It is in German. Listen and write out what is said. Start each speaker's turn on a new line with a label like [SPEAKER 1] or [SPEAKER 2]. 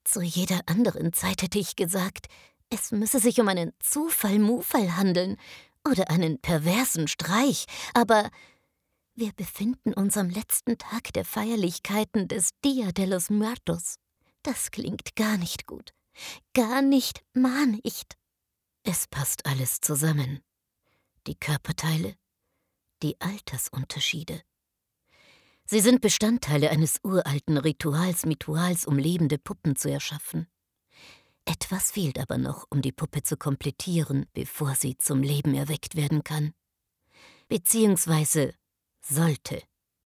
[SPEAKER 1] Zu jeder anderen Zeit hätte ich gesagt, es müsse sich um einen Zufall-Mufall handeln oder einen perversen Streich, aber wir befinden uns am letzten Tag der Feierlichkeiten des Dia de los Muertos. Das klingt gar nicht gut. Gar nicht nicht. Es passt alles zusammen. Die Körperteile, die Altersunterschiede. Sie sind Bestandteile eines uralten Rituals, um lebende Puppen zu erschaffen. Etwas fehlt aber noch, um die Puppe zu komplettieren, bevor sie zum Leben erweckt werden kann. Beziehungsweise sollte.